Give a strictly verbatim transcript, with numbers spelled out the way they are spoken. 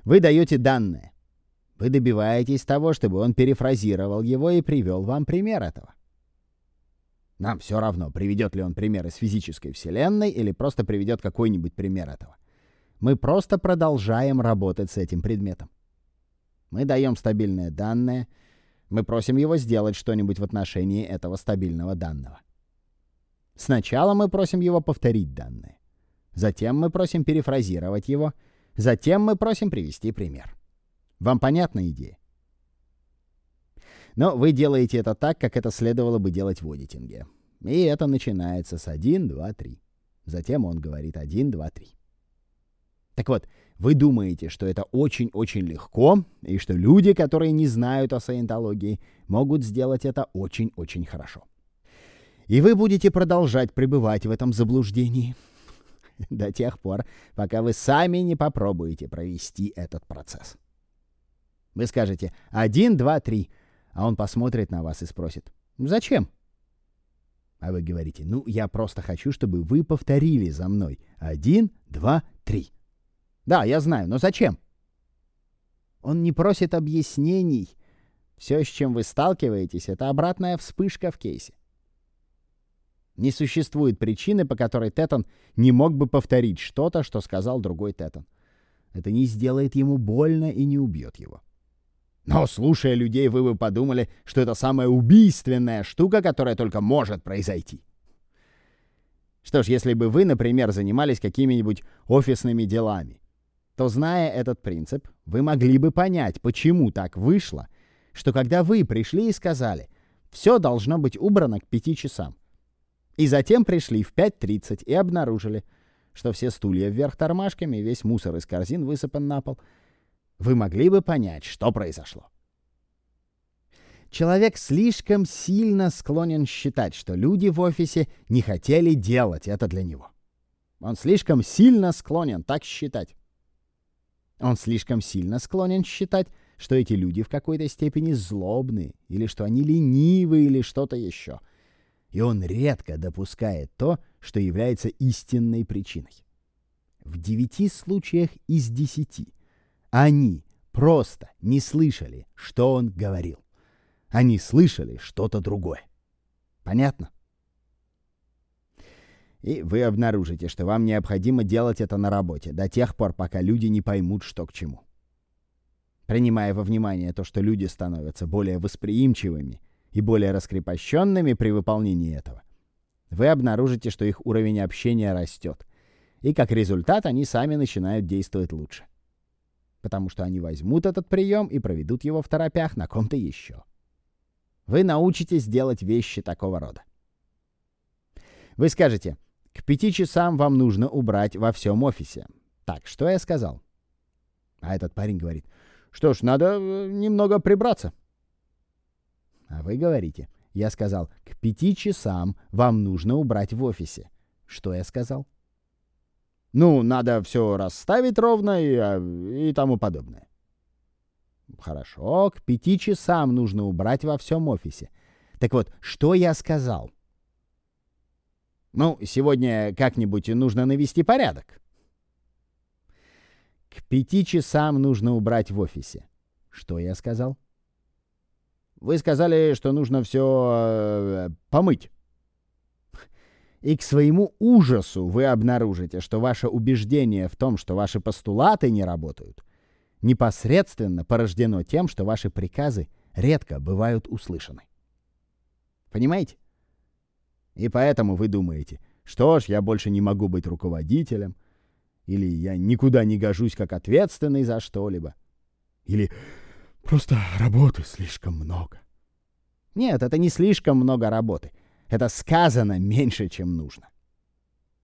Вы даете данные. Вы добиваетесь того, чтобы он перефразировал его и привел вам пример этого. Нам все равно, приведет ли он пример из физической вселенной или просто приведет какой-нибудь пример этого. Мы просто продолжаем работать с этим предметом. Мы даем стабильные данные, мы просим его сделать что-нибудь в отношении этого стабильного данного. Сначала мы просим его повторить данные. Затем мы просим перефразировать его. Затем мы просим привести пример. Вам понятна идея? Но вы делаете это так, как это следовало бы делать в одитинге. И это начинается с один, два, три. Затем он говорит один, два, три. Так вот, вы думаете, что это очень-очень легко, и что люди, которые не знают о саентологии, могут сделать это очень-очень хорошо. И вы будете продолжать пребывать в этом заблуждении до тех пор, пока вы сами не попробуете провести этот процесс. Вы скажете один, два, три, а он посмотрит на вас и спросит: «Зачем?» А вы говорите: «Ну, я просто хочу, чтобы вы повторили за мной. один, два, три». «Да, я знаю, но зачем?» Он не просит объяснений. Все, с чем вы сталкиваетесь, это обратная вспышка в кейсе. Не существует причины, по которой Тетон не мог бы повторить что-то, что сказал другой Тетон. Это не сделает ему больно и не убьет его. Но, слушая людей, вы бы подумали, что это самая убийственная штука, которая только может произойти. Что ж, если бы вы, например, занимались какими-нибудь офисными делами, то, зная этот принцип, вы могли бы понять, почему так вышло, что когда вы пришли и сказали: «Все должно быть убрано к пяти часам», и затем пришли в пять тридцать и обнаружили, что все стулья вверх тормашками и весь мусор из корзин высыпан на пол, вы могли бы понять, что произошло. Человек слишком сильно склонен считать, что люди в офисе не хотели делать это для него. Он слишком сильно склонен так считать. Он слишком сильно склонен считать, что эти люди в какой-то степени злобны, или что они ленивы, или что-то еще. И он редко допускает то, что является истинной причиной. В девяти случаях из десяти они просто не слышали, что он говорил. Они слышали что-то другое. Понятно? И вы обнаружите, что вам необходимо делать это на работе до тех пор, пока люди не поймут, что к чему. Принимая во внимание то, что люди становятся более восприимчивыми и более раскрепощенными при выполнении этого, вы обнаружите, что их уровень общения растет, и как результат они сами начинают действовать лучше. Потому что они возьмут этот прием и проведут его в торопях на ком-то еще. Вы научитесь делать вещи такого рода. Вы скажете: к пяти часам вам нужно убрать во всем офисе. Так, что я сказал? А этот парень говорит: что ж, надо немного прибраться. А вы говорите: я сказал, к пяти часам вам нужно убрать в офисе. Что я сказал? Ну, надо все расставить ровно и, и тому подобное. Хорошо, к пяти часам нужно убрать во всем офисе. Так вот, что я сказал? Ну, сегодня как-нибудь нужно навести порядок. К пяти часам нужно убрать в офисе. Что я сказал? Вы сказали, что нужно все э, помыть. И к своему ужасу вы обнаружите, что ваше убеждение в том, что ваши постулаты не работают, непосредственно порождено тем, что ваши приказы редко бывают услышаны. Понимаете? И поэтому вы думаете: что ж, я больше не могу быть руководителем, или я никуда не гожусь как ответственный за что-либо, или просто работы слишком много. Нет, это не слишком много работы. Это сказано меньше, чем нужно.